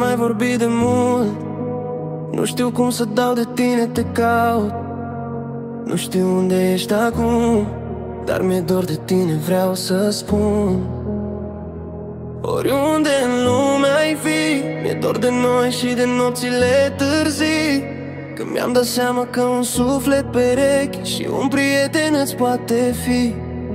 mai vorbit de mult. Nu știu cum să dau de tine, te caut. Nu știu unde ești acum, dar mi-e dor de tine, vreau să spun. Oriunde în lume ai fi, mi-e dor de noi și de nopțile târzii, când mi-am dat seama că un suflet perechi și un prieten îți poate fi.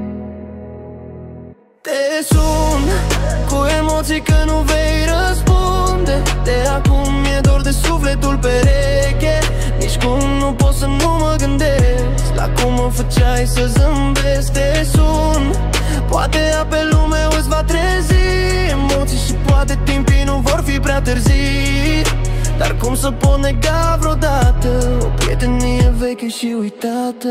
Te sun cu emoții că nu vei răspunde. De acum mi-e dor de sufletul pereche. Nici cum nu pot să nu mă gândesc la cum mă făceai să zâmbesc. Te sun, poate apelul meu îți va trezi emoții și poate timpii nu vor fi prea târzii. Dar cum să pot nega vreodată o prietenie veche și uitată?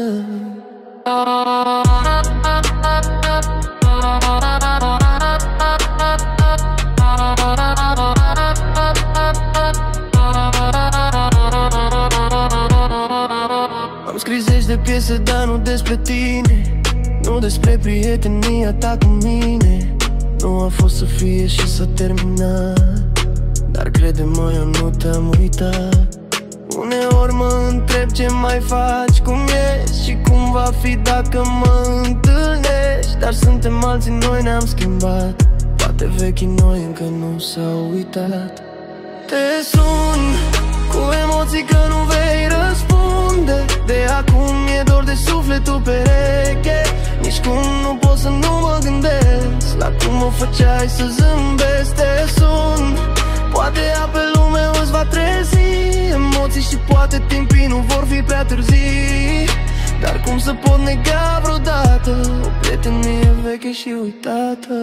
Am scris zeci de piese, dar nu despre tine, nu despre prietenia ta cu mine. Nu a fost să fie și s-a terminat, dar crede-mă, eu nu te-am uitat. Uneori mă întreb ce mai faci, cum ești și cum va fi dacă mă întâlnești. Dar suntem alții, noi ne-am schimbat, poate vechii noi încă nu s-au uitat. Te sun cu emoții că nu vei răspunde. De acum mi-e dor de sufletul pereche. Nici cum nu pot să nu mă gândesc la cum mă făceai să zâmbesc. Te sun, poate apelul meu îți va trezi emoții și poate timpii nu vor fi prea târzii. Dar cum să pot nega vreodată o prietenie veche și uitată?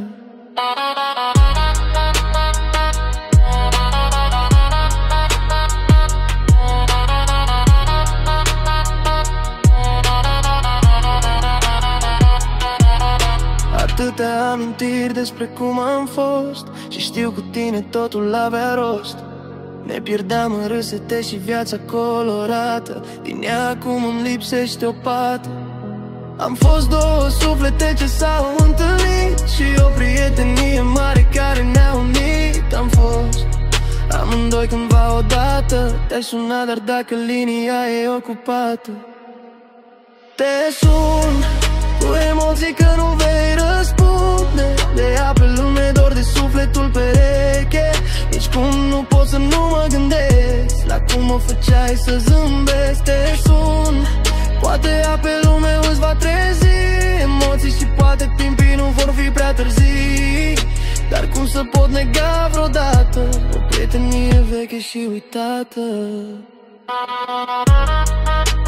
Atâtea amintiri despre cum am fost și știu cu tine totul avea rost. Ne pierdeam în râsete și viața colorată, din ea acum îmi lipsește o pată. Am fost două suflete ce s-au întâlnit și o prietenie mare care ne-a unit. Am fost amândoi cândva odată, te-ai sunat, dar dacă linia e ocupată. Te sun cu emoții că nu vei răspunde. De apelul mi-e dor de sufletul pereche. Nici cum nu pot să nu mă gândesc la cum mă făceai să zâmbesc. Te sun, poate apelul meu îți va trezi emoții și poate timpii nu vor fi prea târzii. Dar cum să pot nega vreodată o prietenie veche și uitată?